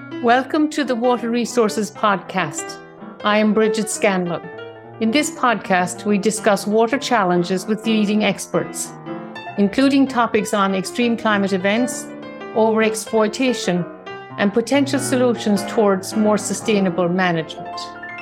Welcome to the Water Resources Podcast. I am Bridget Scanlon. In this podcast, we discuss water challenges with leading experts, including topics on extreme climate events, overexploitation, and potential solutions towards more sustainable management.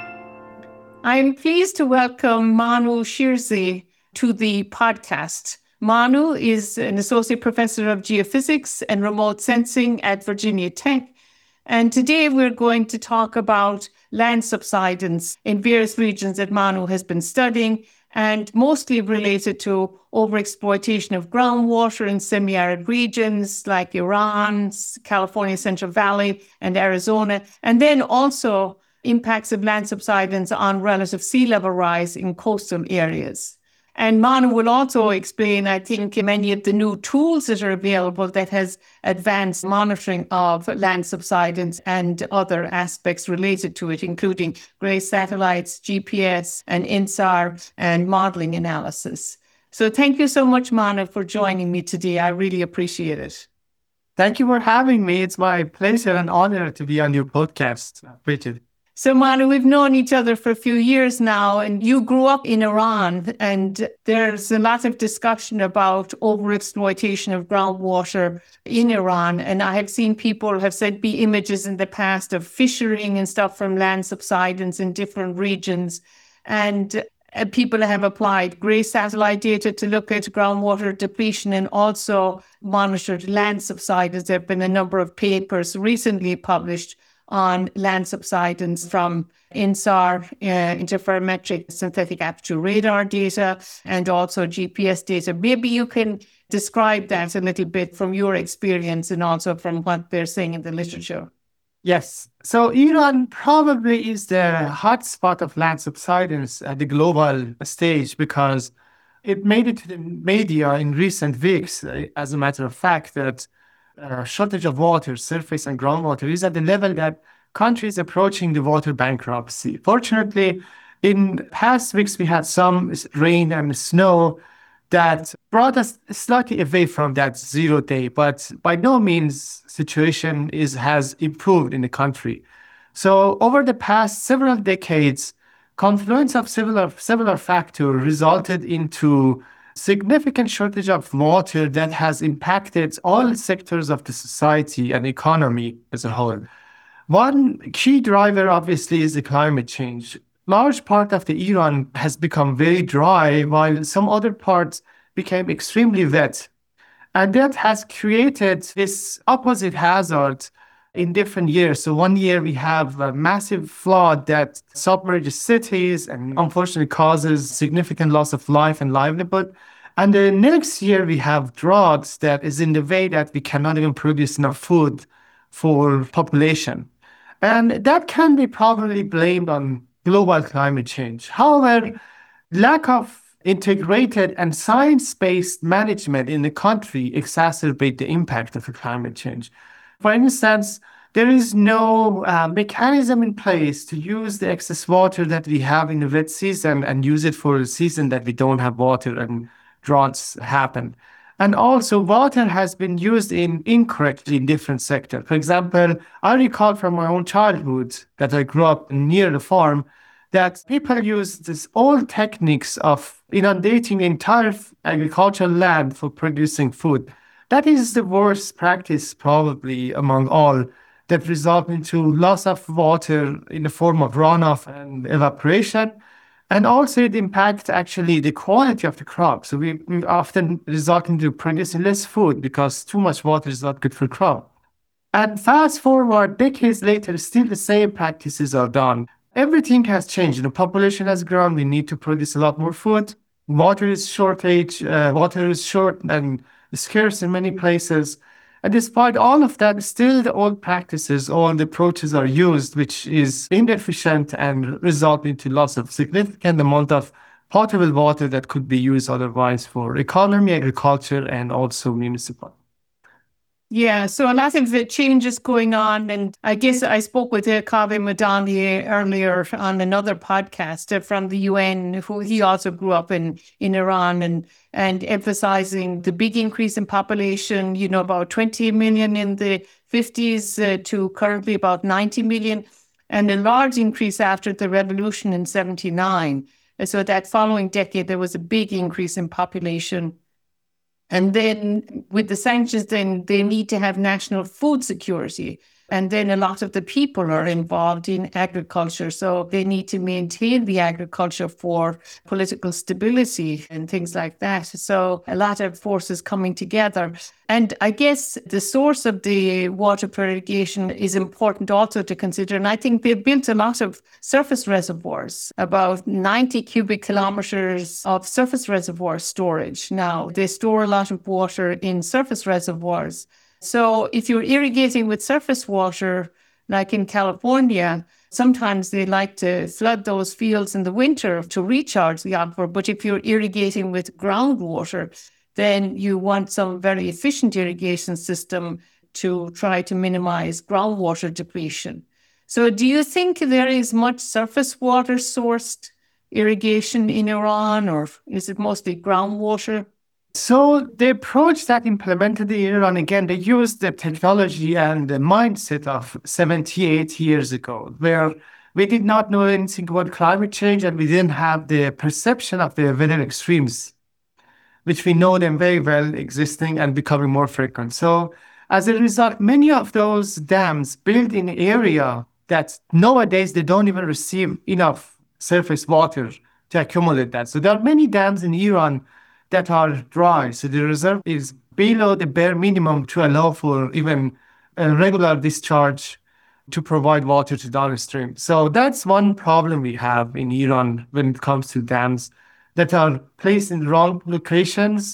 I am pleased to welcome Manu Shirzi to the podcast. Manu is an associate professor of geophysics and remote sensing at Virginia Tech. And today we're going to talk about land subsidence in various regions that Manu has been studying, and mostly related to overexploitation of groundwater in semi-arid regions like Iran, California Central Valley, and Arizona, and then also impacts of land subsidence on relative sea level rise in coastal areas. And Manu will also explain, I think, many of the new tools that are available that has advanced monitoring of land subsidence and other aspects related to it, including GRACE satellites, GPS, and INSAR, and modeling analysis. So thank you so much, Manu, for joining me today. I really appreciate it. Thank you for having me. It's my pleasure and honor to be on your podcast, Bridget. So, Manu, we've known each other for a few years now, and you grew up in Iran, and there's a lot of discussion about overexploitation of groundwater in Iran. And I have seen people have sent me images in the past of fishing and stuff from land subsidence in different regions. And people have applied GRACE satellite data to look at groundwater depletion and also monitored land subsidence. There have been a number of papers recently published on land subsidence from INSAR, interferometric synthetic aperture radar data, and also GPS data. Maybe you can describe that a little bit from your experience and also from what they're saying in the literature. Yes. So Iran probably is the hotspot of land subsidence at the global stage because it made it to the media in recent weeks, as a matter of fact, that shortage of water, surface and groundwater, is at the level that countries approaching the water bankruptcy. Fortunately, in past weeks, we had some rain and snow that brought us slightly away from that 0 day, but by no means situation has improved in the country. So over the past several decades, confluence of several factors resulted into significant shortage of water that has impacted all sectors of the society and economy as a whole. One key driver, obviously, is the climate change. Large part of the Iran has become very dry, while some other parts became extremely wet. And that has created this opposite hazard in different years. So one year we have a massive flood that submerges cities and unfortunately causes significant loss of life and livelihood. And the next year we have droughts that is in the way that we cannot even produce enough food for population. And that can be probably blamed on global climate change. However, lack of integrated and science-based management in the country exacerbate the impact of the climate change. For instance, there is no mechanism in place to use the excess water that we have in the wet season and use it for a season that we don't have water and droughts happen. And also, water has been used incorrectly in different sectors. For example, I recall from my own childhood that I grew up near the farm that people use these old techniques of inundating the entire agricultural land for producing food. That is the worst practice probably among all, that result into loss of water in the form of runoff and evaporation. And also it impacts actually the quality of the crop. So we often result into producing less food because too much water is not good for crop. And fast forward decades later, still the same practices are done. Everything has changed. The population has grown. We need to produce a lot more food. Water is short and scarce in many places. And despite all of that, still the old practices, all the approaches are used, which is inefficient and result into loss of significant amount of potable water that could be used otherwise for economy, agriculture, and also municipal. Yeah, so a lot of the changes going on. And I guess I spoke with Kaveh Madani earlier on another podcast from the UN, who he also grew up in Iran and emphasizing the big increase in population, about 20 million in the 50s to currently about 90 million, and a large increase after the revolution in 79. So that following decade, there was a big increase in population. And then with the sanctions, then they need to have national food security. And then a lot of the people are involved in agriculture. So they need to maintain the agriculture for political stability and things like that. So a lot of forces coming together. And I guess the source of the water for irrigation is important also to consider. And I think they've built a lot of surface reservoirs, about 90 cubic kilometers of surface reservoir storage. Now, they store a lot of water in surface reservoirs. So if you're irrigating with surface water, like in California, sometimes they like to flood those fields in the winter to recharge the aquifer. But if you're irrigating with groundwater, then you want some very efficient irrigation system to try to minimize groundwater depletion. So do you think there is much surface water sourced irrigation in Iran, or is it mostly groundwater? So the approach that implemented in Iran, again, they used the technology and the mindset of 78 years ago, where we did not know anything about climate change and we didn't have the perception of the weather extremes, which we know them very well existing and becoming more frequent. So as a result, many of those dams built in an area that nowadays they don't even receive enough surface water to accumulate that. So there are many dams in Iran that are dry. So the reserve is below the bare minimum to allow for even a regular discharge to provide water to downstream. So that's one problem we have in Iran when it comes to dams that are placed in wrong locations.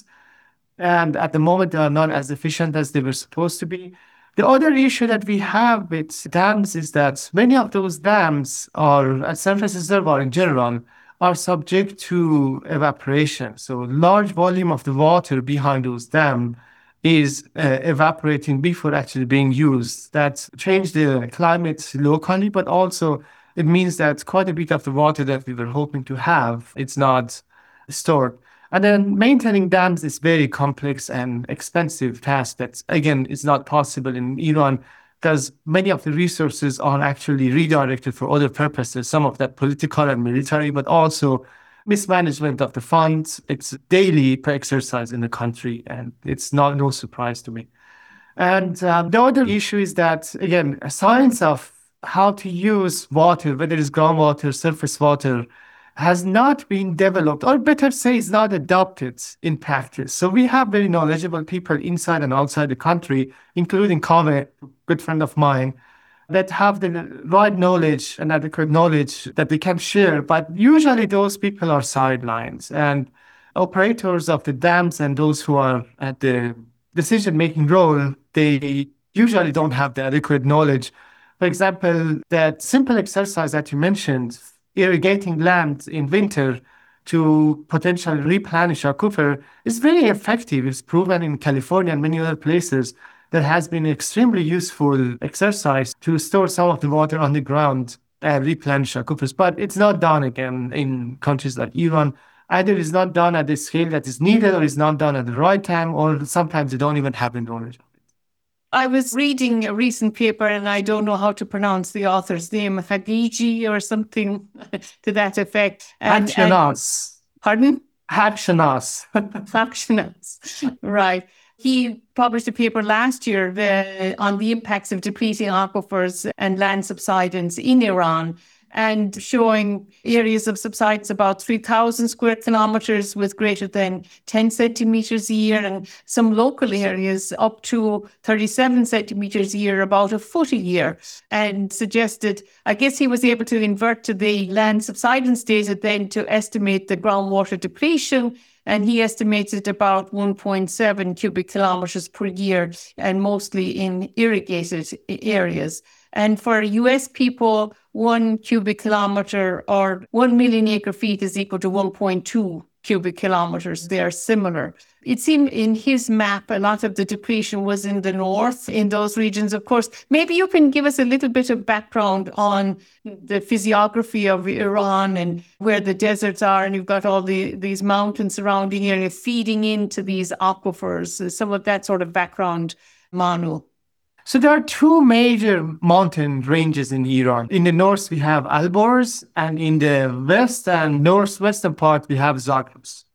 And at the moment, they are not as efficient as they were supposed to be. The other issue that we have with dams is that many of those dams are, surface reservoir in general, are subject to evaporation. So large volume of the water behind those dams is evaporating before actually being used. That changed the climate locally, but also it means that quite a bit of the water that we were hoping to have, it's not stored. And then maintaining dams is very complex and expensive task that, again, is not possible in Iran because many of the resources are actually redirected for other purposes, some of that political and military, but also mismanagement of the funds. It's daily exercise in the country, and it's no surprise to me. And the other issue is that, again, a science of how to use water, whether it's groundwater, surface water, has not been developed, or better say, is not adopted in practice. So we have very knowledgeable people inside and outside the country, including Kaveh, a good friend of mine, that have the right knowledge and adequate knowledge that they can share. But usually those people are sidelines, and operators of the dams and those who are at the decision-making role, they usually don't have the adequate knowledge. For example, that simple exercise that you mentioned, irrigating land in winter to potentially replenish aquifer, is very effective. It's proven in California and many other places that has been extremely useful exercise to store some of the water on the ground and replenish aquifers. But it's not done, again, in countries like Iran. Either it's not done at the scale that is needed, or it's not done at the right time, or sometimes they don't even have the knowledge. I was reading a recent paper, and I don't know how to pronounce the author's name, Hagiji or something to that effect. Hakshanas. Pardon? Hakshanas. Hakshanas. Right. He published a paper last year on the impacts of depleting aquifers and land subsidence in Iran, and showing areas of subsidence about 3,000 square kilometers with greater than 10 centimeters a year, and some local areas up to 37 centimeters a year, about a foot a year, and suggested, I guess he was able to invert to the land subsidence data then to estimate the groundwater depletion. And he estimated about 1.7 cubic kilometers per year, and mostly in irrigated areas. And for US people, 1 cubic kilometer or 1 million acre feet is equal to 1.2 cubic kilometers. They are similar. It seemed in his map, a lot of the depletion was in the north, in those regions, of course. Maybe you can give us a little bit of background on the physiography of Iran and where the deserts are, and you've got all these mountains surrounding area feeding into these aquifers. Some of that sort of background, Manu. So there are two major mountain ranges in Iran. In the north, we have Alborz, and in the west and northwestern part, we have Zagros.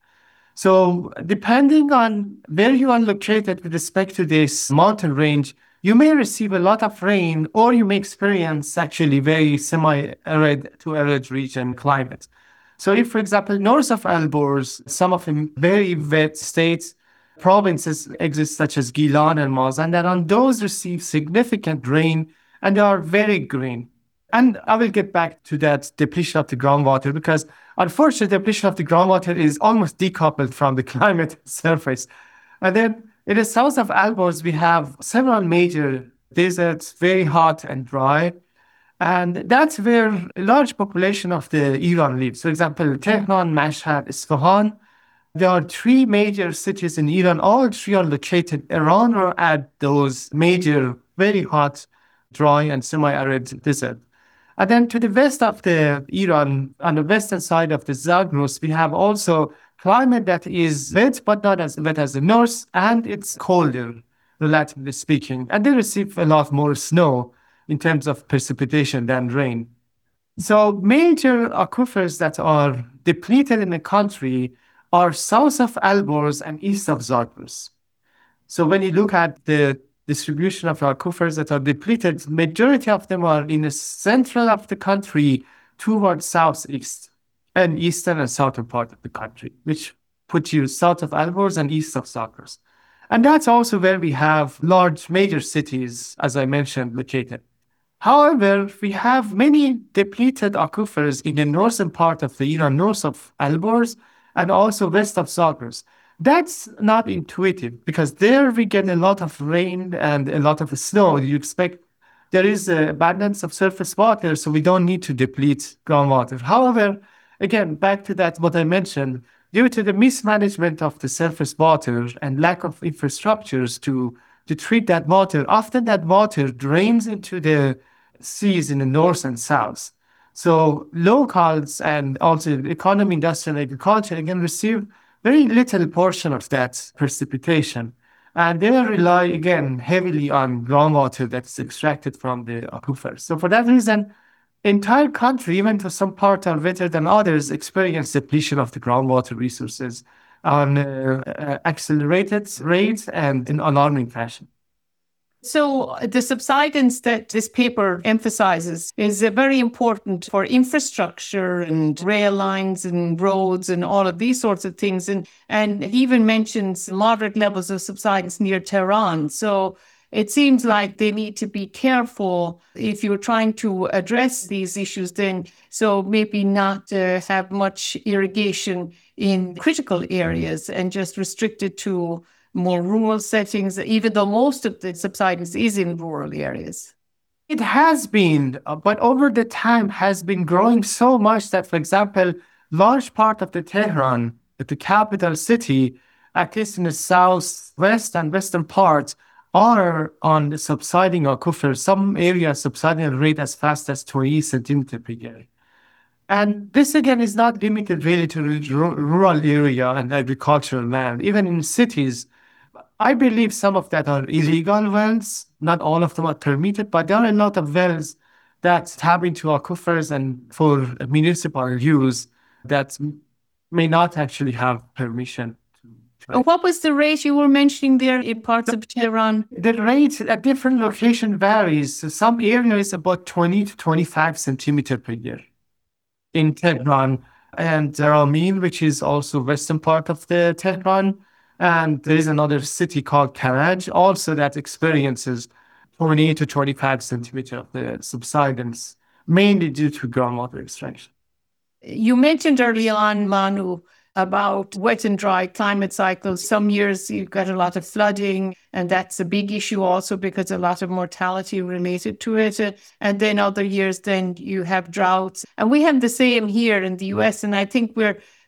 So depending on where you are located with respect to this mountain range, you may receive a lot of rain, or you may experience actually very semi-arid to arid region climate. So if, for example, north of Alborz, some of the very wet states, provinces exist such as Gilan and Mazandaran, those receive significant rain and they are very green. And I will get back to that depletion of the groundwater because unfortunately, depletion of the groundwater is almost decoupled from the climate surface. And then in the south of Alborz, we have several major deserts, very hot and dry. And that's where a large population of the Iran lives. For example, Tehran, Mashhad, Isfahan. There are three major cities in Iran. All three are located around or at those major, very hot, dry, and semi-arid desert. And then to the west of the Iran, on the western side of the Zagros, we have also climate that is wet, but not as wet as the north, and it's colder, relatively speaking. And they receive a lot more snow in terms of precipitation than rain. So major aquifers that are depleted in the country are south of Alborz and east of Zagros. So when you look at the distribution of aquifers that are depleted, majority of them are in the central of the country towards southeast and eastern and southern part of the country, which puts you south of Alborz and east of Zagros. And that's also where we have large major cities, as I mentioned, located. However, we have many depleted aquifers in the northern part of the Iran, north of Alborz, and also west of Zagros. That's not intuitive because there we get a lot of rain and a lot of snow. You expect there is an abundance of surface water, so we don't need to deplete groundwater. However, again, back to that, what I mentioned, due to the mismanagement of the surface water and lack of infrastructures to treat that water, often that water drains into the seas in the north and south. So locals and also economy, industrial agriculture, again, receive very little portion of that precipitation. And they rely, again, heavily on groundwater that's extracted from the aquifers. So for that reason, entire country, even though some parts are wetter than others, experience depletion of the groundwater resources on accelerated rates and in alarming fashion. So the subsidence that this paper emphasizes is very important for infrastructure and rail lines and roads and all of these sorts of things. And it even mentions moderate levels of subsidence near Tehran. So it seems like they need to be careful if you're trying to address these issues then. So maybe not have much irrigation in critical areas and just restrict it to more rural settings, even though most of the subsidence is in rural areas. It has been, but over the time has been growing so much that, for example, large part of the Tehran, the capital city, at least in the southwest and western parts, are on the subsiding aquifer. Some areas subsiding at a rate as fast as 20 centimeters per year. And this, again, is not limited really to rural area and agricultural land. Even in cities, I believe some of that are illegal wells. Not all of them are permitted, but there are a lot of wells that tap into aquifers and for municipal use that may not actually have permission. What was the rate you were mentioning there in parts of Tehran? The rate at different location varies. So some areas about 20 to 25 centimeters per year in Tehran. And Ramin, which is also western part of the Tehran. And there is another city called Karaj also that experiences 20 to 25 centimeters of the subsidence, mainly due to groundwater extraction. You mentioned early on, Manu, about wet and dry climate cycles. Some years you've got a lot of flooding, and that's a big issue also because a lot of mortality related to it. And then other years, then you have droughts. And we have the same here in the US, and I think we're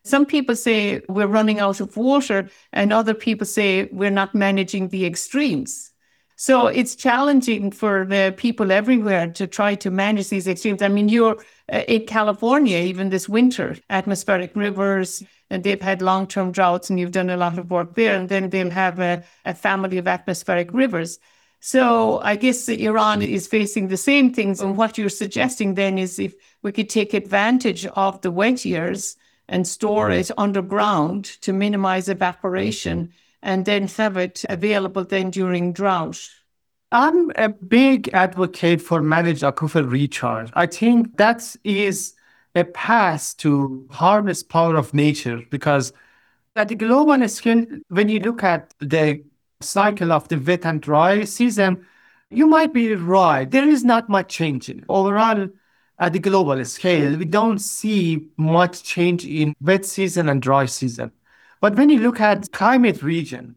Some people say we're running out of water, and other people say we're not managing the extremes. So it's challenging for the people everywhere to try to manage these extremes. I mean, you're in California, even this winter, atmospheric rivers, and they've had long-term droughts, and you've done a lot of work there. And then they'll have a family of atmospheric rivers. So I guess Iran is facing the same things. And what you're suggesting then is if we could take advantage of the wet years and store it underground to minimize evaporation and then have it available then during drought. I'm a big advocate for managed aquifer recharge. I think that is a path to harness power of nature, because at the global scale, when you look at the cycle of the wet and dry season, you might be right. There is not much change in it. Overall, at the global scale, we don't see much change in wet season and dry season. But when you look at climate region,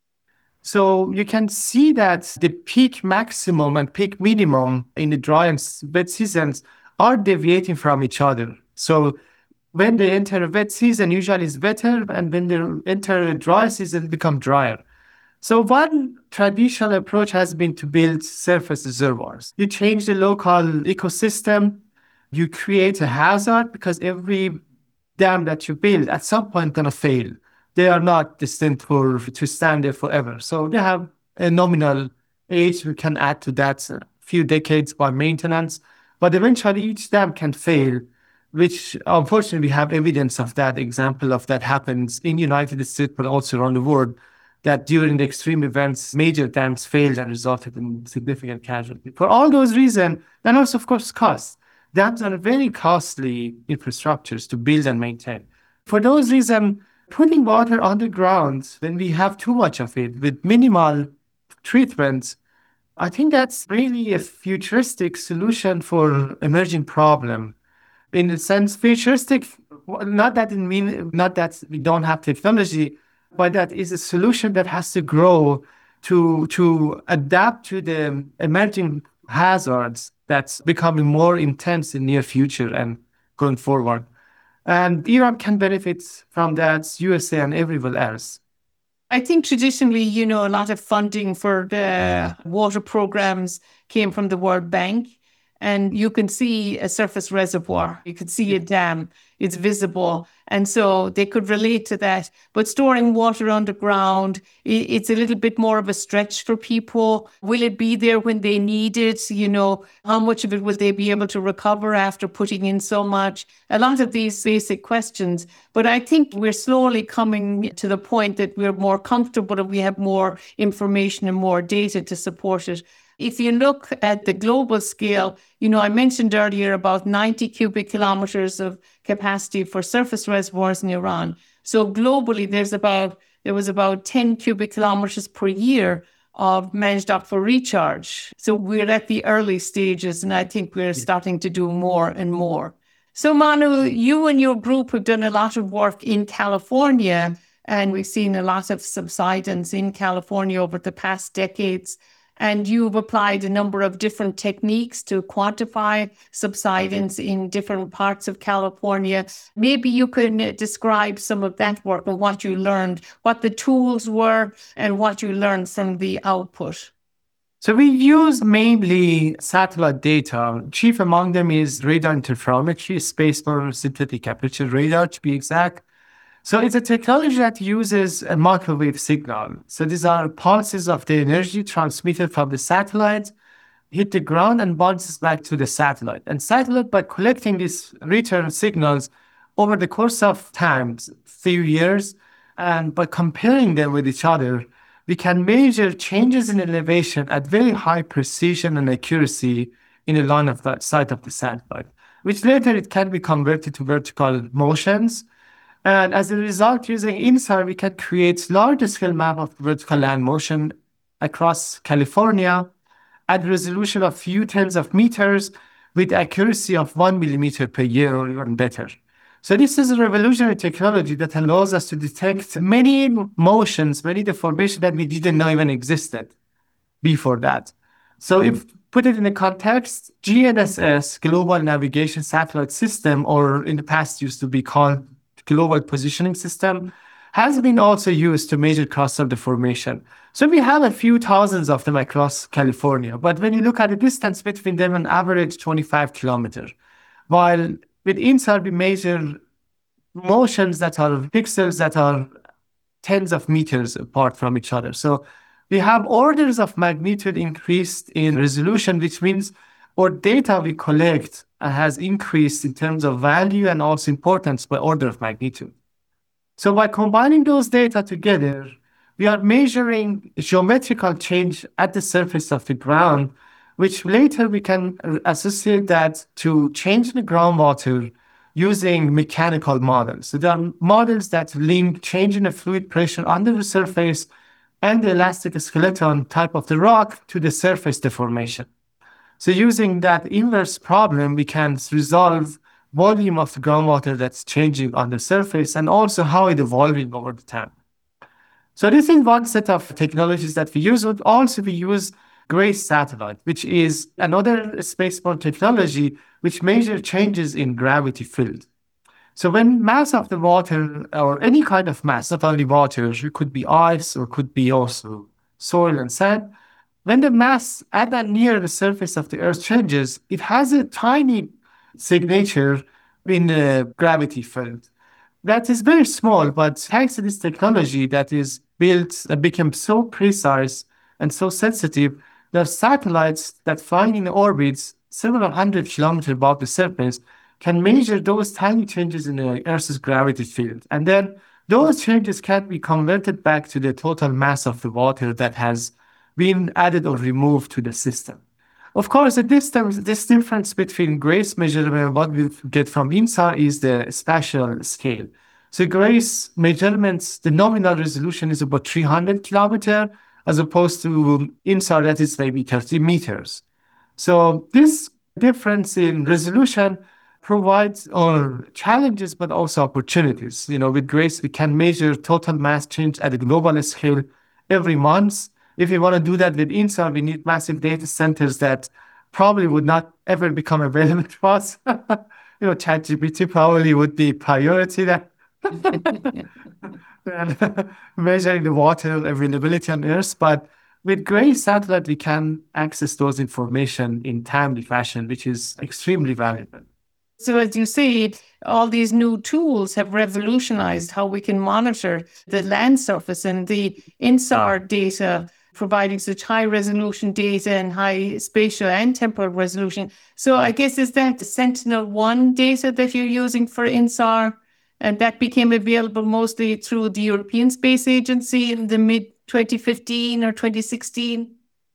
so you can see that the peak maximum and peak minimum in the dry and wet seasons are deviating from each other. So when they enter a wet season, usually it's wetter, and when they enter a dry season, it becomes drier. So one traditional approach has been to build surface reservoirs. You change the local ecosystem, you create a hazard, because every dam that you build at some point going to fail. They are not destined to stand there forever. So they have a nominal age. We can add to that a few decades by maintenance, but eventually each dam can fail, which unfortunately we have evidence of that. Example of that happens in the United States, but also around the world, that during the extreme events, major dams failed and resulted in significant casualty. For all those reasons, and also, of course, cost. Dams are very costly infrastructures to build and maintain. For those reasons, putting water underground when we have too much of it with minimal treatment, I think that's really a futuristic solution for emerging problem. In a sense, futuristic, not that we don't have technology, but that is a solution that has to grow to adapt to the emerging hazards that's becoming more intense in near future and going forward. And Iran can benefit from that, USA and everywhere else. I think traditionally, a lot of funding for the water programs came from the World Bank. And you can see a surface reservoir. You can see a dam. It's visible. And so they could relate to that. But storing water underground, it's a little bit more of a stretch for people. Will it be there when they need it? How much of it will they be able to recover after putting in so much? A lot of these basic questions. But I think we're slowly coming to the point that we're more comfortable and we have more information and more data to support it. If you look at the global scale, I mentioned earlier about 90 cubic kilometers of capacity for surface reservoirs in Iran. So globally, there was about 10 cubic kilometers per year of managed aquifer recharge. So we're at the early stages, and I think we're starting to do more and more. So Manu, you and your group have done a lot of work in California, and we've seen a lot of subsidence in California over the past decades. And you've applied a number of different techniques to quantify subsidence in different parts of California. Maybe you can describe some of that work and what you learned, what the tools were, and what you learned from the output. So we use mainly satellite data. Chief among them is radar interferometry, spaceborne synthetic aperture radar to be exact. So it's a technology that uses a microwave signal. So these are pulses of the energy transmitted from the satellite, hit the ground and bounces back to the satellite. And satellite, by collecting these return signals over the course of time, few years, and by comparing them with each other, we can measure changes in elevation at very high precision and accuracy in the line of sight of the satellite, which later it can be converted to vertical motions. And as a result, using InSAR, we can create large-scale map of vertical land motion across California at resolution of few tens of meters with accuracy of 1 millimeter per year or even better. So this is a revolutionary technology that allows us to detect many motions, many deformations that we didn't know even existed before that. So if put it in a context, GNSS, Global Navigation Satellite System, or in the past used to be called global positioning system, has been also used to measure cluster deformation. So we have a few thousands of them across California, but when you look at the distance between them, on average 25 kilometers. While with INSAR, we measure motions that are pixels that are tens of meters apart from each other. So we have orders of magnitude increased in resolution, which means our data we collect has increased in terms of value and also importance by order of magnitude. So by combining those data together, we are measuring geometrical change at the surface of the ground, which later we can associate that to change in the groundwater using mechanical models. So there are models that link change in the fluid pressure under the surface and the elastic skeleton type of the rock to the surface deformation. So using that inverse problem, we can resolve volume of the groundwater that's changing on the surface and also how it's evolving over the time. So this is one set of technologies that we use. But also we use GRACE satellite, which is another spaceborne technology which measures changes in gravity field. So when mass of the water, or any kind of mass, not only water, it could be ice or could be also soil and sand, when the mass at and near the surface of the Earth changes, it has a tiny signature in the gravity field. That is very small, but thanks to this technology that is built and became so precise and so sensitive, there are satellites that fly in orbits several hundred kilometers above the surface can measure those tiny changes in the Earth's gravity field. And then those changes can be converted back to the total mass of the water that has been added or removed to the system. Of course, this difference between GRACE measurement and what we get from INSAR is the spatial scale. So GRACE measurements, the nominal resolution is about 300 kilometers, as opposed to INSAR that is maybe 30 meters. So this difference in resolution provides challenges, but also opportunities. With GRACE, we can measure total mass change at a global scale every month. If we want to do that with INSAR, we need massive data centers that probably would not ever become available to us. ChatGPT probably would be priority there. Measuring the water availability on Earth. But with GRACE satellite, we can access those information in timely fashion, which is extremely valuable. So as you say, all these new tools have revolutionized how we can monitor the land surface, and the INSAR data providing such high resolution data and high spatial and temporal resolution. So I guess is that the Sentinel-1 data that you're using for INSAR? And that became available mostly through the European Space Agency in the mid-2015 or 2016?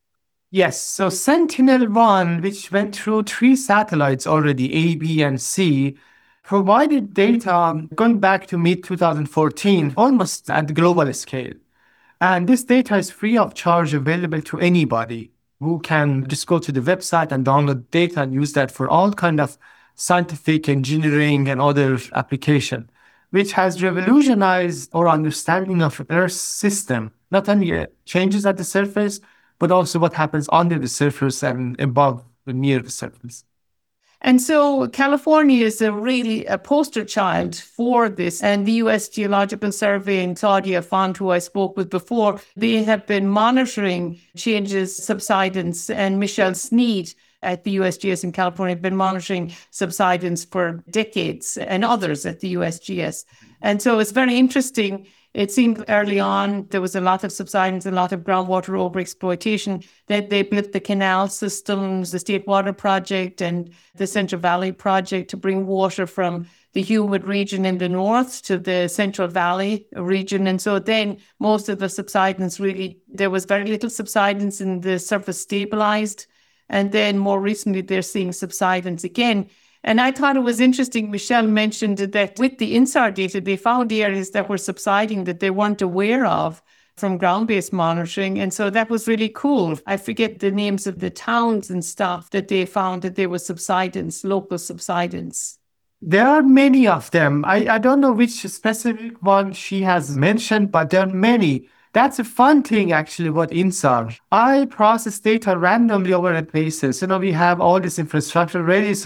Yes. So Sentinel-1, which went through 3 satellites already, A, B, and C, provided data going back to mid-2014, almost at the global scale. And this data is free of charge, available to anybody who can just go to the website and download data and use that for all kind of scientific, engineering, and other application, which has revolutionized our understanding of Earth's system, not only changes at the surface, but also what happens under the surface and above and near the surface. And so California is really a poster child for this. And the U.S. Geological Survey and Claudia Font, who I spoke with before, they have been monitoring changes, subsidence, and Michelle Sneed at the USGS in California have been monitoring subsidence for decades, and others at the USGS. And so it's very interesting. It seemed early on there was a lot of subsidence, a lot of groundwater overexploitation. Then they built the canal systems, the State Water Project and the Central Valley Project to bring water from the humid region in the north to the Central Valley region. And so then most of the subsidence there was very little subsidence in the surface stabilized. And then more recently, they're seeing subsidence again. And I thought it was interesting, Michelle mentioned that with the INSAR data, they found areas that were subsiding that they weren't aware of from ground-based monitoring. And so that was really cool. I forget the names of the towns and stuff that they found that there was subsidence, local subsidence. There are many of them. I don't know which specific one she has mentioned, but there are many. That's a fun thing, actually, about INSAR. I process data randomly over at places. We have all this infrastructure ready, so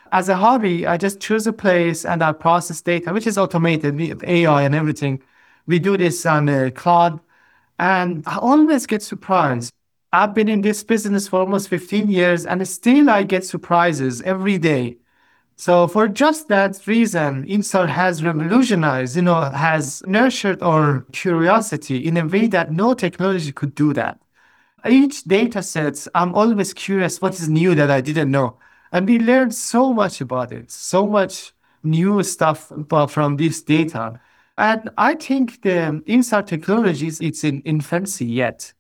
As a hobby, I just choose a place and I process data, which is automated with AI and everything. We do this on the cloud, and I always get surprised. I've been in this business for almost 15 years, and still I get surprises every day. So for just that reason, INSAR has revolutionized, has nurtured our curiosity in a way that no technology could do that. Each data set, I'm always curious what is new that I didn't know. And we learned so much about it, so much new stuff from this data. And I think the INSAR technologies, it's in infancy yet.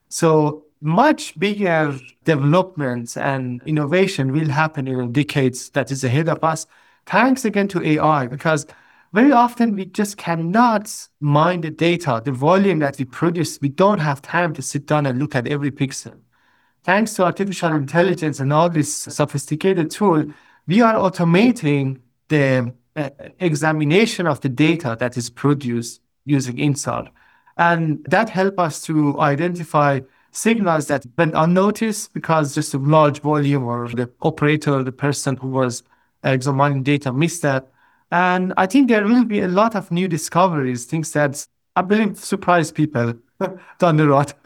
So much bigger development and innovation will happen in the decades that is ahead of us. Thanks again to AI, because very often we just cannot mine the data, the volume that we produce. We don't have time to sit down and look at every pixel. Thanks to artificial intelligence and all this sophisticated tool, we are automating the examination of the data that is produced using INSAR. And that helps us to identify signals that went unnoticed because just a large volume or the operator, the person who was examining data missed that. And I think there will be a lot of new discoveries, things that I believe surprise people down the road.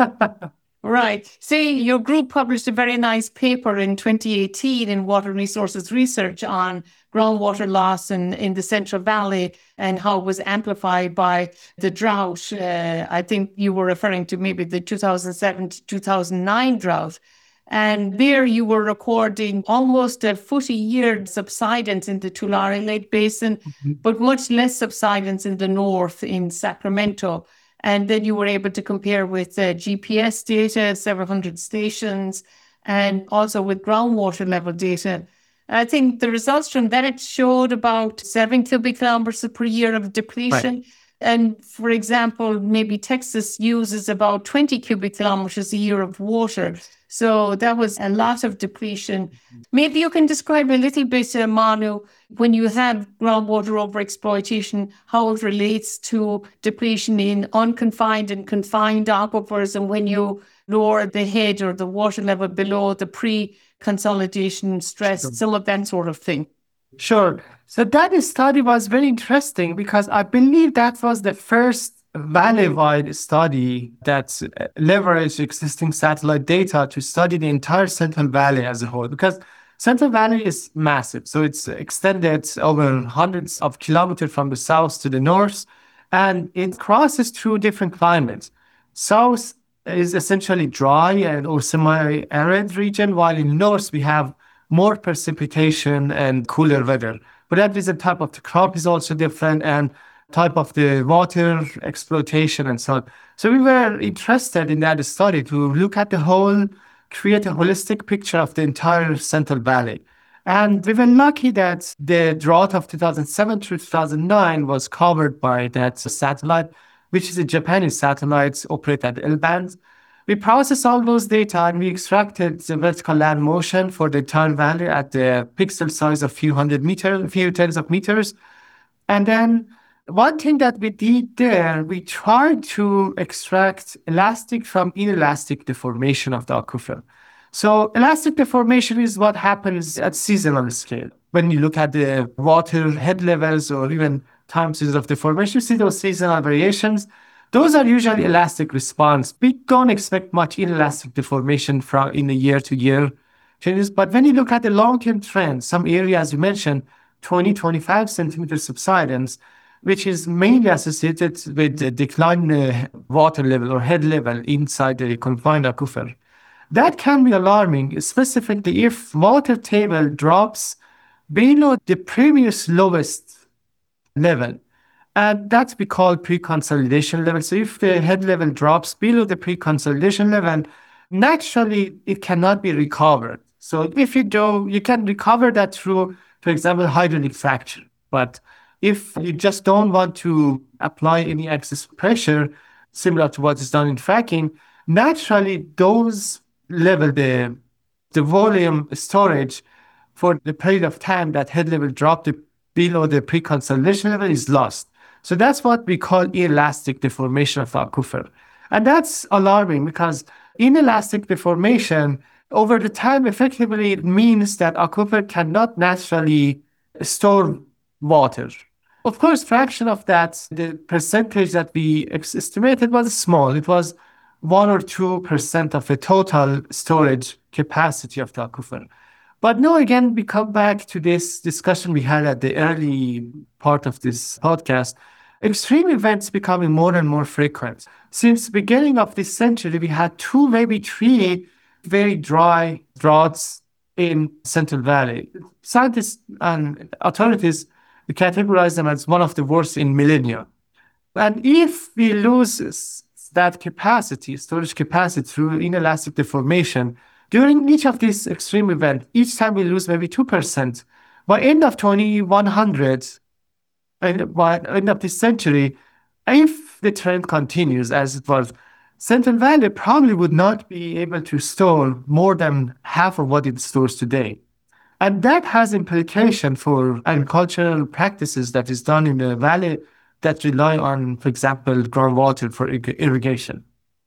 Right. See, your group published a very nice paper in 2018 in Water Resources Research on groundwater loss in the Central Valley and how it was amplified by the drought. I think you were referring to maybe the 2007 to 2009 drought. And there you were recording almost a foot a year subsidence in the Tulare Lake Basin, but much less subsidence in the north in Sacramento. And then you were able to compare with GPS data, several hundred stations, and also with groundwater level data. I think the results from that showed about 7 cubic kilometers per year of depletion. Right. And for example, maybe Texas uses about 20 cubic kilometers a year of water. So that was a lot of depletion. Maybe you can describe a little bit, Manu, when you have groundwater overexploitation, how it relates to depletion in unconfined and confined aquifers, and when you lower the head or the water level below the pre-consolidation stress, some of that sort of thing. Sure. So that study was very interesting because I believe that was the first valley-wide study that leveraged existing satellite data to study the entire Central Valley as a whole, because Central Valley is massive. So it's extended over hundreds of kilometers from the south to the north, and it crosses through different climates. South is essentially dry and or semi-arid region, while in the north we have more precipitation and cooler weather. But that reason, type of the crop is also different, and type of the water exploitation and so on. So we were interested in that study to look at the whole, create a holistic picture of the entire Central Valley. And we were lucky that the drought of 2007 through 2009 was covered by that satellite, which is a Japanese satellite operated at L-band. We processed all those data and we extracted the vertical land motion for the entire valley at the pixel size of few tens of meters. And then one thing that we did there, we tried to extract elastic from inelastic deformation of the aquifer. So elastic deformation is what happens at seasonal scale. When you look at the water head levels or even time series of deformation, you see those seasonal variations. Those are usually elastic response. We don't expect much inelastic deformation from in the year-to-year changes. But when you look at the long-term trend, some areas you mentioned, 20-25 centimeter subsidence, which is mainly associated with the decline in water level or head level inside the confined aquifer. That can be alarming, specifically if water table drops below the previous lowest level. And that's we call pre-consolidation level. So if the head level drops below the pre-consolidation level, naturally it cannot be recovered. So if you do, you can recover that through, for example, hydraulic fracture. But if you just don't want to apply any excess pressure, similar to what is done in fracking, naturally those level, the volume storage for the period of time that head level dropped below the pre-consolidation level is lost. So that's what we call inelastic deformation of the aquifer. And that's alarming because inelastic deformation over the time, effectively, it means that aquifer cannot naturally store water. Of course, fraction of that, the percentage that we estimated was small. It was 1 or 2% of the total storage capacity of the aquifer. But no, again, we come back to this discussion we had at the early part of this podcast. Extreme events becoming more and more frequent. Since the beginning of this century, we had 2, maybe 3 very dry droughts in Central Valley. Scientists and authorities categorize them as one of the worst in millennia. And if we lose that capacity, storage capacity through inelastic deformation, during each of these extreme events, each time we lose maybe 2%, by end of 2100, and by end of this century, if the trend continues as it was, Central Valley probably would not be able to store more than half of what it stores today. And that has implication for agricultural practices that is done in the valley that rely on, for example, groundwater for irrigation.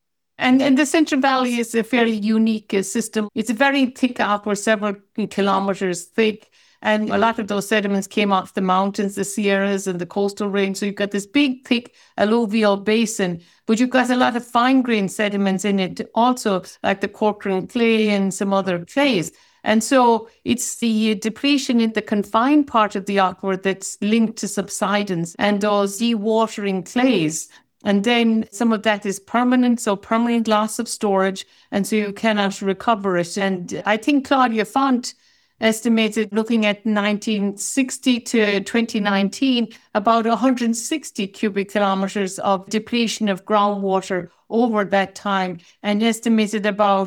And the Central Valley is a fairly unique system. It's a very thick aquifer, several kilometers thick. And a lot of those sediments came off the mountains, the Sierras and the coastal range. So you've got this big, thick alluvial basin, but you've got a lot of fine-grained sediments in it also, like the Corcoran clay and some other clays. And so it's the depletion in the confined part of the aquifer that's linked to subsidence and those dewatering clays. And then some of that is permanent, so permanent loss of storage, and so you cannot recover it. And I think Claudia Font estimated, looking at 1960 to 2019, about 160 cubic kilometers of depletion of groundwater over that time, and estimated about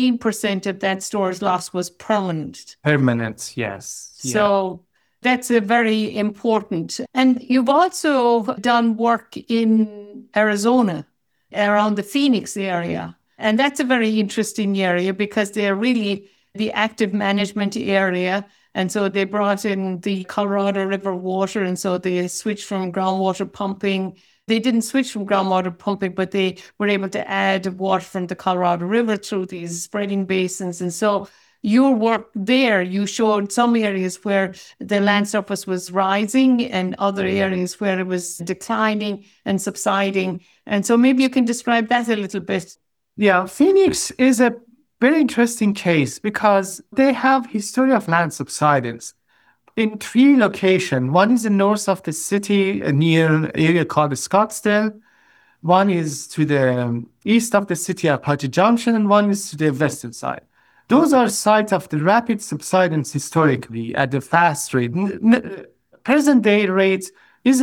15% of that storage loss was permanent. Permanent, yes. Yeah. So that's a very important. And you've also done work in Arizona, around the Phoenix area. And that's a very interesting area because they're really the active management area. And so they brought in the Colorado River water. And so they switched from groundwater pumping. They didn't switch from groundwater pumping, but they were able to add water from the Colorado River through these spreading basins. And so your work there, you showed some areas where the land surface was rising and other areas where it was declining and subsiding. And so maybe you can describe that a little bit. Yeah, Phoenix is a very interesting case because they have history of land subsidence in 3 locations. One is in north of the city near an area called Scottsdale. One is to the east of the city at Apache Junction, and one is to the western side. Those are sites of the rapid subsidence historically at the fast rate. Present day rate is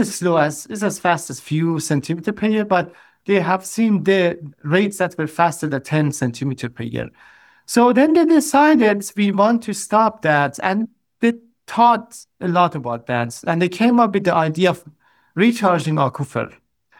as fast as few centimeters per year, but they have seen the rates that were faster than 10 centimeters per year. So then they decided we want to stop that, and they thought a lot about that, and they came up with the idea of recharging aquifer.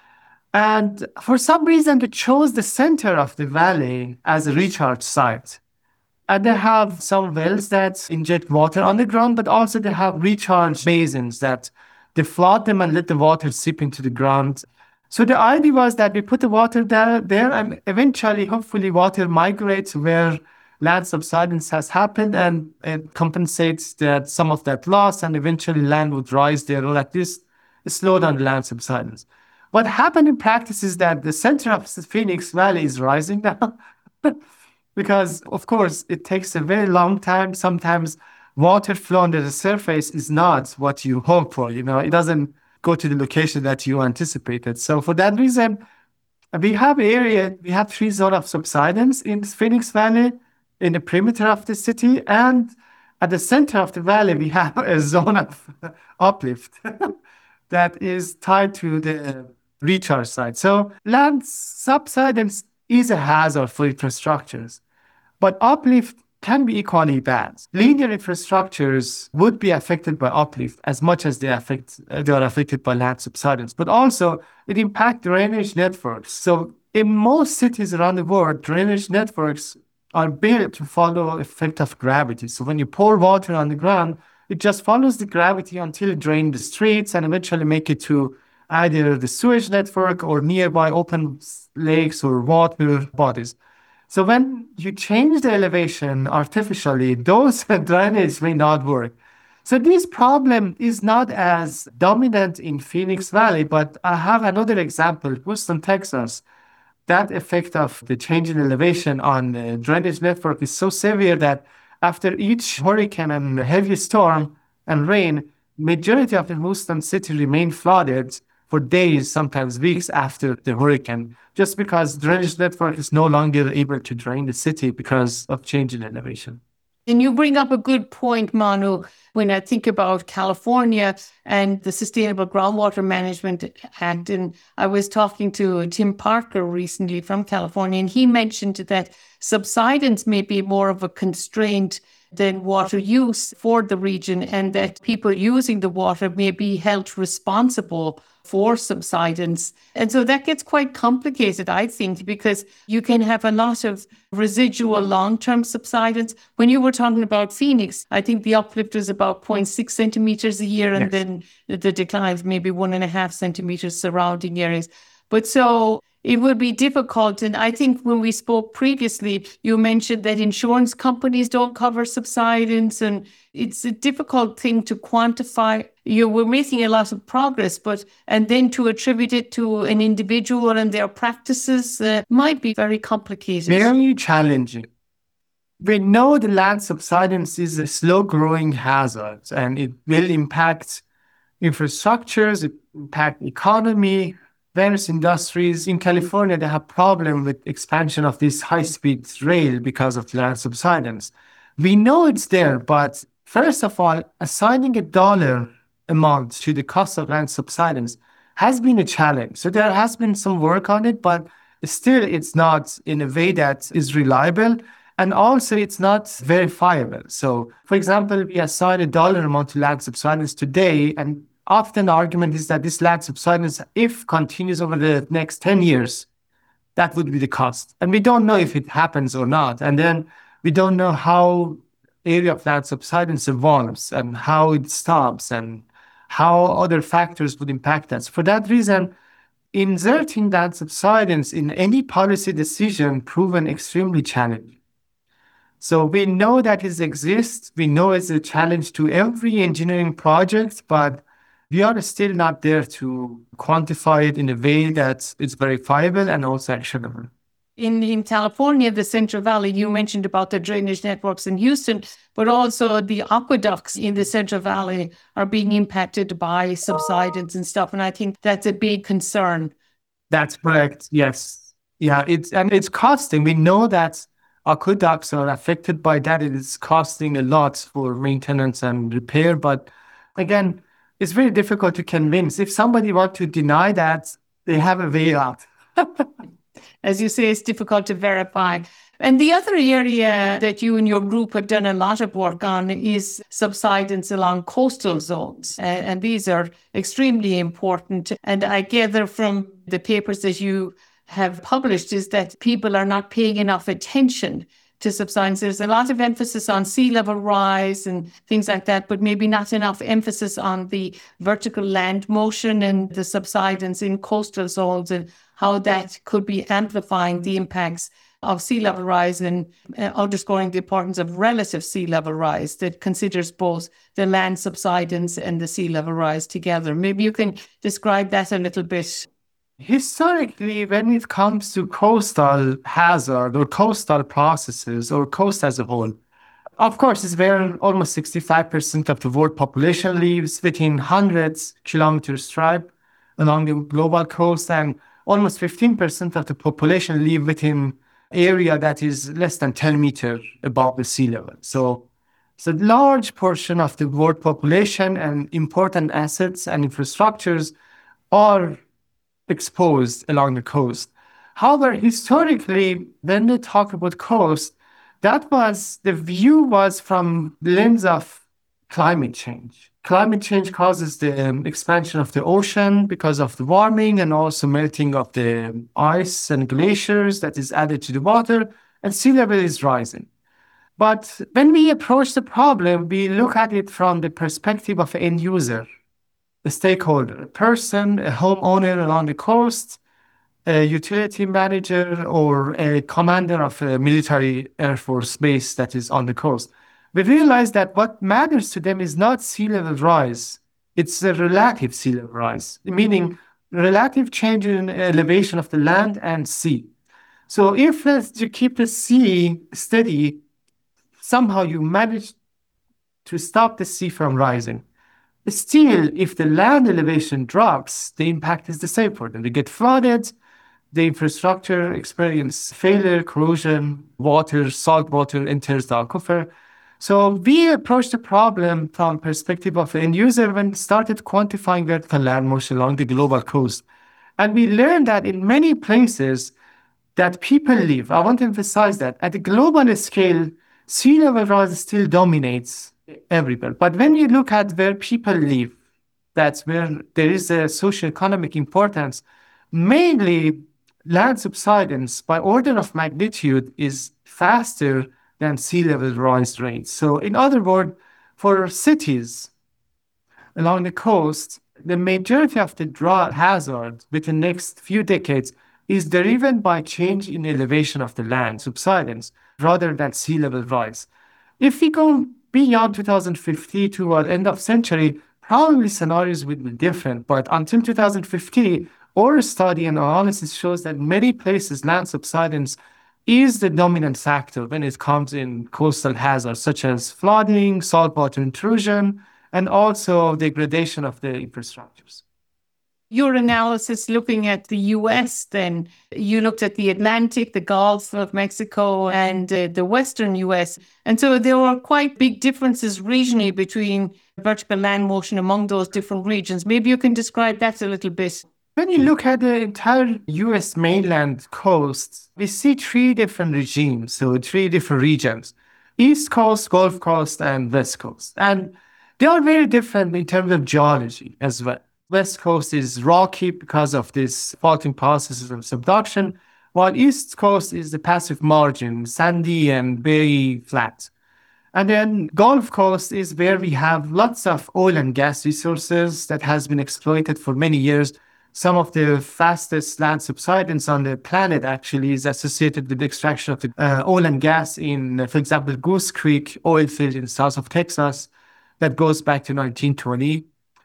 And for some reason, they chose the center of the valley as a recharge site. And they have some wells that inject water underground, but also they have recharge basins that they flood them and let the water seep into the ground. So the idea was that we put the water there and eventually, hopefully, water migrates where land subsidence has happened, and it compensates that some of that loss, and eventually land would rise there, or at least slow down the land subsidence. What happened in practice is that the center of the Phoenix Valley is rising now because, of course, it takes a very long time. Sometimes water flow under the surface is not what you hope for. It doesn't go to the location that you anticipated. So for that reason, we have 3 zones of subsidence in Phoenix Valley, in the perimeter of the city, and at the center of the valley, we have a zone of uplift that is tied to the recharge site. So land subsidence is a hazard for infrastructures, but uplift can be equally bad. Linear infrastructures would be affected by uplift as much as they are affected by land subsidence, but also it impacts drainage networks. So in most cities around the world, drainage networks are built to follow the effect of gravity. So when you pour water on the ground, it just follows the gravity until it drains the streets and eventually make it to either the sewage network or nearby open lakes or water bodies. So when you change the elevation artificially, those drainage may not work. So this problem is not as dominant in Phoenix Valley, but I have another example, Houston, Texas. That effect of the change in elevation on the drainage network is so severe that after each hurricane and heavy storm and rain, majority of the Houston city remain flooded for days, sometimes weeks after the hurricane, just because drainage network is no longer able to drain the city because of change in elevation. And you bring up a good point, Manu, when I think about California and the Sustainable Groundwater Management Act. And I was talking to Tim Parker recently from California, and he mentioned that subsidence may be more of a constraint than water use for the region, and that people using the water may be held responsible for subsidence. And so that gets quite complicated, I think, because you can have a lot of residual long-term subsidence. When you were talking about Phoenix, I think the uplift was about 0.6 centimeters a year, and then the decline is maybe 1.5 centimeters surrounding areas. But so it would be difficult. And I think when we spoke previously, you mentioned that insurance companies don't cover subsidence, and it's a difficult thing to quantify. We're making a lot of progress, and then to attribute it to an individual and their practices might be very complicated. Very challenging. We know the land subsidence is a slow-growing hazard, and it will impact infrastructures, it impact economy, various industries. In California, they have problem with expansion of this high-speed rail because of land subsidence. We know it's there, but first of all, assigning a dollar amount to the cost of land subsidence has been a challenge. So there has been some work on it, but still it's not in a way that is reliable. And also it's not verifiable. So for example, we assign a dollar amount to land subsidence today, and often the argument is that this land subsidence, if continues over the next 10 years, that would be the cost. And we don't know if it happens or not. And then we don't know how area of land subsidence evolves and how it stops and how other factors would impact us. For that reason, inserting land subsidence in any policy decision proven extremely challenging. So we know that it exists. We know it's a challenge to every engineering project, but we are still not there to quantify it in a way that is verifiable and also actionable. In California, the Central Valley, you mentioned about the drainage networks in Houston, but also the aqueducts in the Central Valley are being impacted by subsidence and stuff. And I think that's a big concern. That's correct. Yes. Yeah. It's costing. We know that aqueducts are affected by that. It is costing a lot for maintenance and repair. But again, it's very difficult to convince. If somebody wants to deny that, they have a way out. As you say, it's difficult to verify. And the other area that you and your group have done a lot of work on is subsidence along coastal zones. And these are extremely important. And I gather from the papers that you have published is that people are not paying enough attention to subsidence. There's a lot of emphasis on sea level rise and things like that, but maybe not enough emphasis on the vertical land motion and the subsidence in coastal zones and how that could be amplifying the impacts of sea level rise and underscoring the importance of relative sea level rise that considers both the land subsidence and the sea level rise together. Maybe you can describe that a little bit. Historically, when it comes to coastal hazard or coastal processes or coast as a whole, of course, it's where almost 65% of the world population lives within hundreds kilometer stripe along the global coast, and almost 15% of the population live within area that is less than 10 meters above the sea level. So a large portion of the world population and important assets and infrastructures are exposed along the coast. However, historically, when we talk about coast, the view was from the lens of climate change. Climate change causes the expansion of the ocean because of the warming and also melting of the ice and glaciers that is added to the water, and sea level is rising. But when we approach the problem, we look at it from the perspective of an end user, a stakeholder, a person, a homeowner along the coast, a utility manager or a commander of a military air force base that is on the coast, we realized that what matters to them is not sea level rise, it's a relative sea level rise, meaning relative change in elevation of the land and sea. So if you keep the sea steady, somehow you manage to stop the sea from rising. Still, if the land elevation drops, the impact is the same for them. They get flooded, the infrastructure experience failure, corrosion, water, salt water enters the aquifer. So we approached the problem from perspective of the end user and started quantifying vertical land motion along the global coast. And we learned that in many places that people live, I want to emphasize that at the global scale, sea level rise still dominates everywhere. But when you look at where people live, that's where there is a socioeconomic importance. Mainly, land subsidence by order of magnitude is faster than sea level rise rates. So, in other words, for cities along the coast, the majority of the drought hazard within the next few decades is driven by change in elevation of the land subsidence rather than sea level rise. If we go beyond 2050 to the end of century, probably scenarios will be different. But until 2050, our study and analysis shows that many places land subsidence is the dominant factor when it comes in coastal hazards such as flooding, saltwater intrusion, and also degradation of the infrastructures. Your analysis looking at the US, then you looked at the Atlantic, the Gulf of Mexico, and the Western US. And so there were quite big differences regionally between vertical land motion among those different regions. Maybe you can describe that a little bit. When you look at the entire US mainland coast, we see three different regimes, so three different regions: East Coast, Gulf Coast, and West Coast. And they are very different in terms of geology as well. West Coast is rocky because of this faulting processes of subduction, while East Coast is the passive margin, sandy and very flat. And then Gulf Coast is where we have lots of oil and gas resources that has been exploited for many years. Some of the fastest land subsidence on the planet actually is associated with the extraction of the oil and gas in, for example, Goose Creek oil field in south of Texas that goes back to 1920.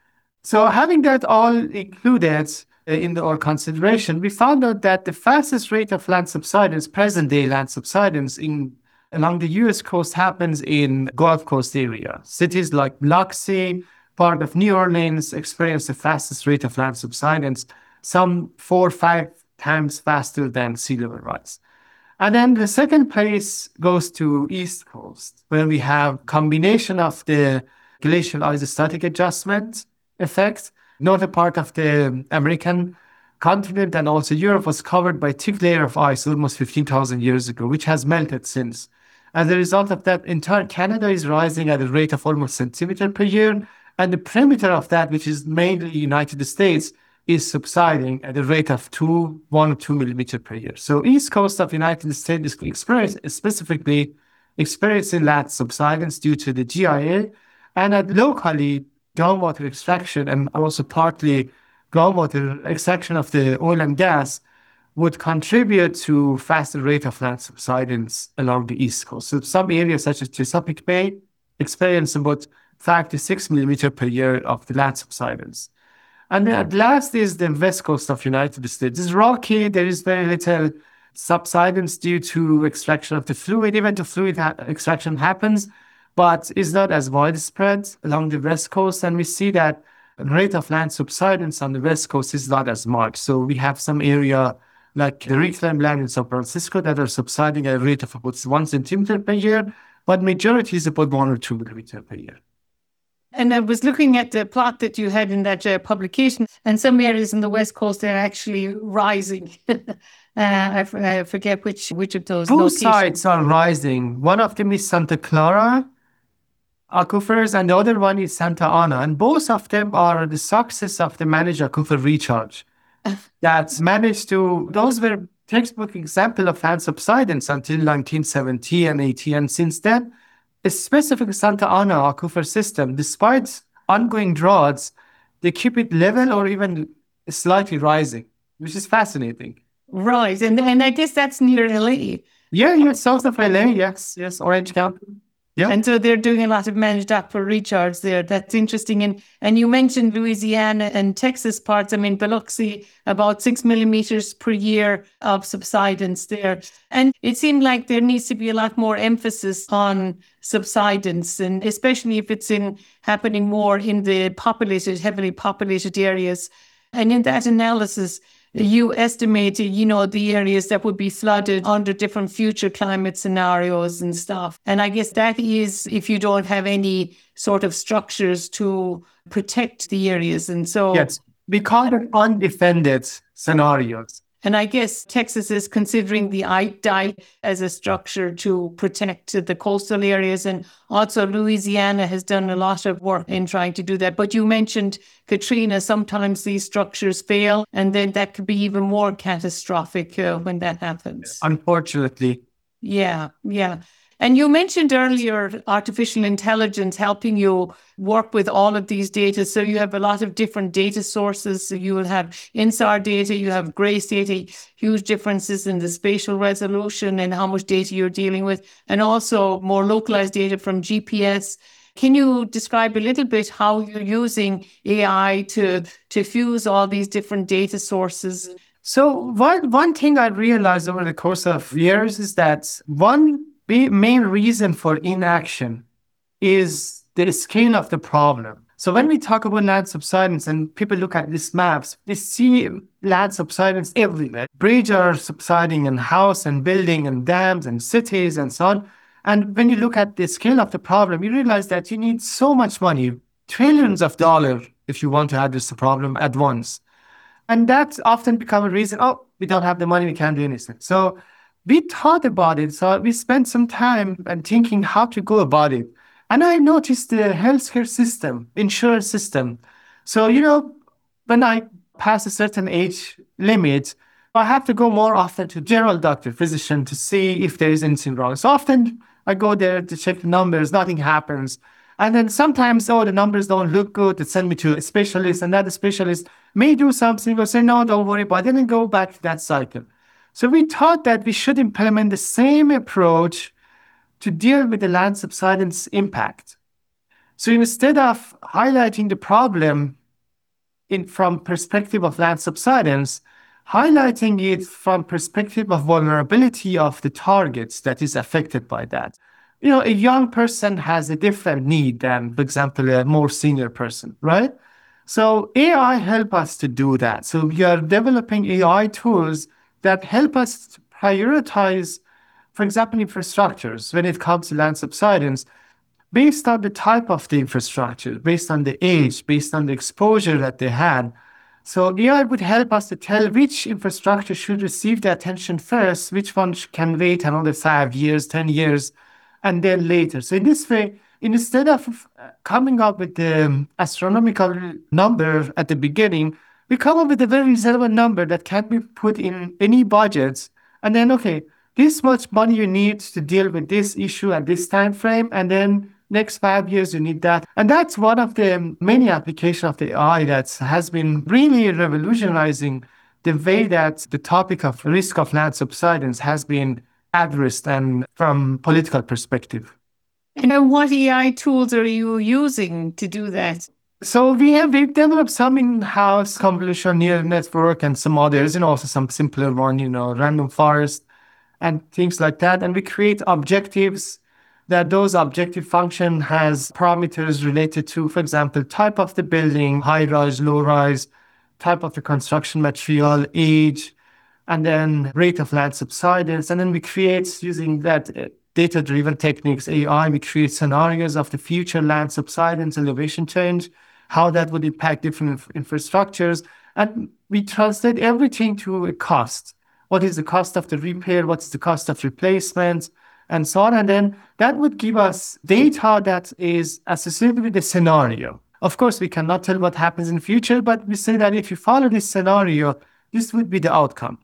So having that all included in our consideration, we found out that the fastest rate of land subsidence, present-day land subsidence along the U.S. coast happens in Gulf Coast area. Cities like Biloxi, part of New Orleans, experience the fastest rate of land subsidence, some 4 or 5 times faster than sea level rise. And then the second place goes to East Coast, where we have combination of the glacial isostatic adjustment effect. Northern part of the American continent and also Europe was covered by a thick layer of ice almost 15,000 years ago, which has melted since. As a result of that, entire Canada is rising at a rate of almost a centimeter per year, and the perimeter of that, which is mainly United States, is subsiding at a rate of 1 or 2 millimeters per year. So East Coast of United States is specifically experiencing land subsidence due to the GIA, and locally, groundwater extraction and also partly groundwater extraction of the oil and gas would contribute to faster rate of land subsidence along the East Coast. So some areas such as Chesapeake Bay experience about 5 to 6 millimeters per year of the land subsidence. And then at last is the West Coast of United States. It's rocky. There is very little subsidence due to extraction of the fluid. Even the fluid extraction happens, but it's not as widespread along the West Coast. And we see that the rate of land subsidence on the West Coast is not as much. So we have some area like the reclaimed land in San Francisco that are subsiding at a rate of about 1 centimeter per year, but majority is about 1 or 2 millimeters per year. And I was looking at the plot that you had in that publication, and some areas in the West Coast are actually rising. I forget which of those Both locations. sides are rising. One of them is Santa Clara aquifers, and the other one is Santa Ana. And both of them are the success of the managed aquifer recharge that's managed to, those were textbook example of land subsidence until 1970 and 80. And since then, a specific Santa Ana aquifer system, despite ongoing droughts, they keep it level or even slightly rising, which is fascinating. Right. And I guess that's near LA. Yeah, south of LA, yes, Orange County. Yeah. And so they're doing a lot of managed aquifer recharge there. That's interesting. And you mentioned Louisiana and Texas parts. I mean, Biloxi, about 6 millimeters per year of subsidence there. And it seemed like there needs to be a lot more emphasis on subsidence, and especially if it's happening more in the heavily populated areas. And in that analysis, you estimated, the areas that would be flooded under different future climate scenarios and stuff. And I guess that is if you don't have any sort of structures to protect the areas. And so, yes, we call it undefended scenarios. And I guess Texas is considering the dike as a structure to protect the coastal areas. And also Louisiana has done a lot of work in trying to do that. But you mentioned Katrina, sometimes these structures fail, and then that could be even more catastrophic when that happens. Unfortunately. Yeah. And you mentioned earlier artificial intelligence helping you work with all of these data. So you have a lot of different data sources. So you will have INSAR data, you have GRACE data, huge differences in the spatial resolution and how much data you're dealing with, and also more localized data from GPS. Can you describe a little bit how you're using AI to fuse all these different data sources? So one thing I realized over the course of years is that the main reason for inaction is the scale of the problem. So when we talk about land subsidence and people look at these maps, they see land subsidence everywhere. Bridges are subsiding and house and building and dams and cities and so on. And when you look at the scale of the problem, you realize that you need so much money, trillions of dollars, if you want to address the problem at once. And that's often become a reason, we don't have the money, we can't do anything. So we thought about it. So we spent some time and thinking how to go about it. And I noticed the healthcare system, insurance system. So, when I pass a certain age limit, I have to go more often to general doctor, physician, to see if there is anything wrong. So often I go there to check the numbers, nothing happens. And then sometimes, the numbers don't look good. They send me to a specialist, and that specialist may do something or say, no, don't worry about it, and then go back to that cycle. So we thought that we should implement the same approach to deal with the land subsidence impact. So instead of highlighting the problem from perspective of land subsidence, highlighting it from perspective of vulnerability of the targets that is affected by that. A young person has a different need than, for example, a more senior person, right? So AI help us to do that. So we are developing AI tools that help us prioritize, for example, infrastructures when it comes to land subsidence, based on the type of the infrastructure, based on the age, based on the exposure that they had. So AI would help us to tell which infrastructure should receive the attention first, which one can wait another 5 years, 10 years, and then later. So in this way, instead of coming up with the astronomical number at the beginning, we come up with a very reasonable number that can be put in any budgets. And then, this much money you need to deal with this issue at this time frame. And then next 5 years, you need that. And that's one of the many applications of the AI that has been really revolutionizing the way that the topic of risk of land subsidence has been addressed and from political perspective. And what AI tools are you using to do that? So we've developed some in-house convolutional neural network and some others, and also some simpler one, random forest and things like that. And we create objectives that those objective function has parameters related to, for example, type of the building, high-rise, low-rise, type of the construction material, age, and then rate of land subsidence. And then we create, using that data-driven techniques, AI, we create scenarios of the future land subsidence, elevation change, how that would impact different infrastructures. And we translate everything to a cost. What is the cost of the repair? What's the cost of replacement? And so on. And then that would give us data that is associated with the scenario. Of course, we cannot tell what happens in the future, but we say that if you follow this scenario, this would be the outcome.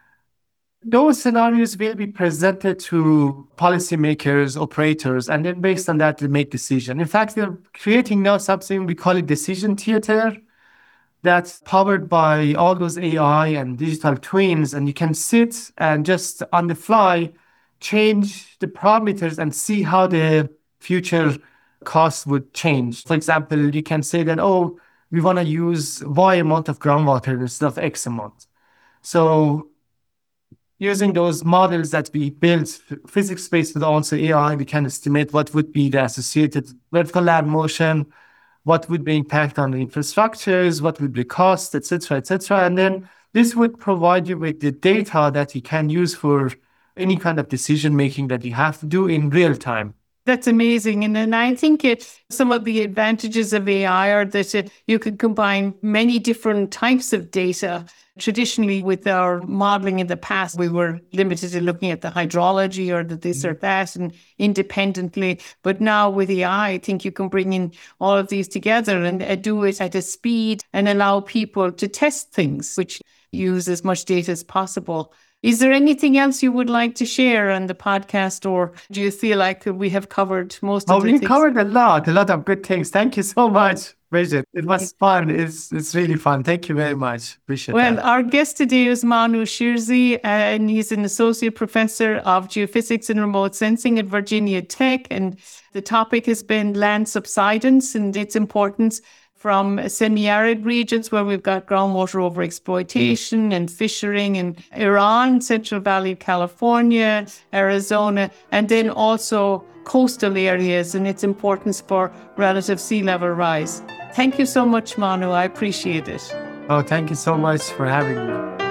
Those scenarios will be presented to policymakers, operators, and then based on that, they make decisions. In fact, we're creating now something we call it decision theater, that's powered by all those AI and digital twins, and you can sit and just on the fly change the parameters and see how the future costs would change. For example, you can say that, oh, we want to use Y amount of groundwater instead of X amount. So using those models that we built, physics-based but also AI, we can estimate what would be the associated vertical land motion, what would be impact on the infrastructures, what would be cost, etc., etc. And then this would provide you with the data that you can use for any kind of decision making that you have to do in real time. That's amazing. And then I think some of the advantages of AI are that you can combine many different types of data. Traditionally, with our modeling in the past, we were limited to looking at the hydrology or the this or that and independently. But now with AI, I think you can bring in all of these together and do it at a speed and allow people to test things, which use as much data as possible. Is there anything else you would like to share on the podcast, or do you feel like we have covered most of the things? We covered a lot of good things. Thank you so much, Bridget. It was fun. It's really fun. Thank you very much. Appreciate that. Well, our guest today is Manu Shirzi, and he's an associate professor of geophysics and remote sensing at Virginia Tech. And the topic has been land subsidence and its importance from semi-arid regions where we've got groundwater overexploitation and fishing in Iran, Central Valley of California, Arizona, and then also coastal areas and its importance for relative sea level rise. Thank you so much, Manu. I appreciate it. Oh, thank you so much for having me.